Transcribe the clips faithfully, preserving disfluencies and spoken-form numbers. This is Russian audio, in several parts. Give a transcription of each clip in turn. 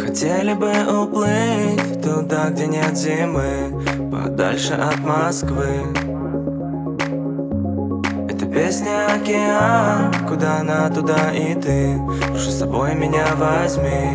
хотели бы уплыть туда, где нет зимы, подальше от Москвы. Это песня океан, куда она, туда и ты. Прошу, с собой меня возьми.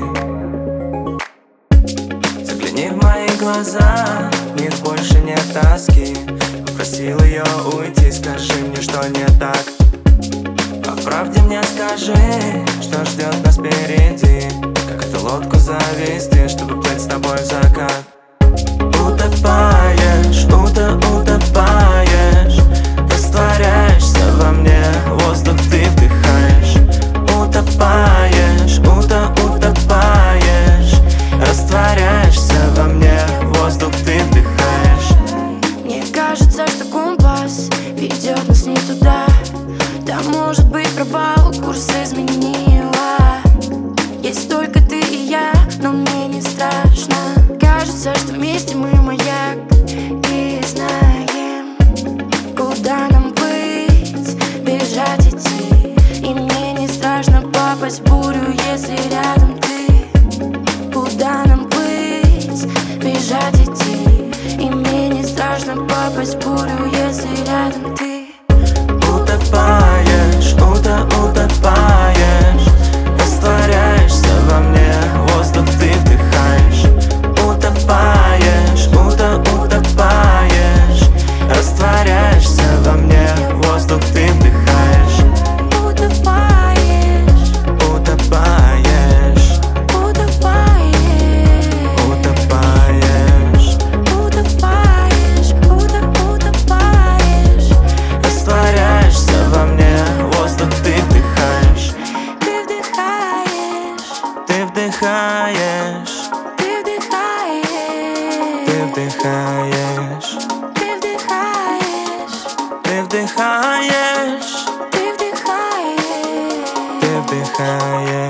Загляни в мои глаза, в них больше нет тоски. Попросил ее уйти, скажи мне, что не так. По правде мне скажи, что ждет нас впереди. Как эту лодку завести, чтобы плыть с тобой в закат. Утопаешь, ута, утопаешь, растворяешься во мне, воздух ты вдыхаешь. Утопаешь, ута, утопаешь, растворяешься во мне, воздух ты вдыхаешь. Мне кажется, что компас ведет нас не туда. Там может быть провал, курс изменила. Есть только ты и я, но мне не страшно. Кажется, что вместе мы маяк и знаем, куда нам быть, бежать, идти. И мне не страшно попасть в бурю, если рядом ты. Куда нам быть, бежать, идти. И мне не страшно попасть в бурю, если рядом ты. Утопаешь, ута, утопаешь, растворяешься во мне, воздух ты вдыхаешь. Утопаешь, ута, утопаешь, растворяешься во мне, воздух ты вдыхаешь. Утопаешь, Утопаешь, утопаешь, утопаешь, утопаешь, ута, утопаешь. растворяешься во мне, воздух ты вдыхаешь. Ты вдыхаешь, Ты вдыхаешь, ты вдыхаешь, ты вдыхаешь, ты вдыхаешь, ты вдыхаешь, ты вдыхаешь. ты вдыхаешь.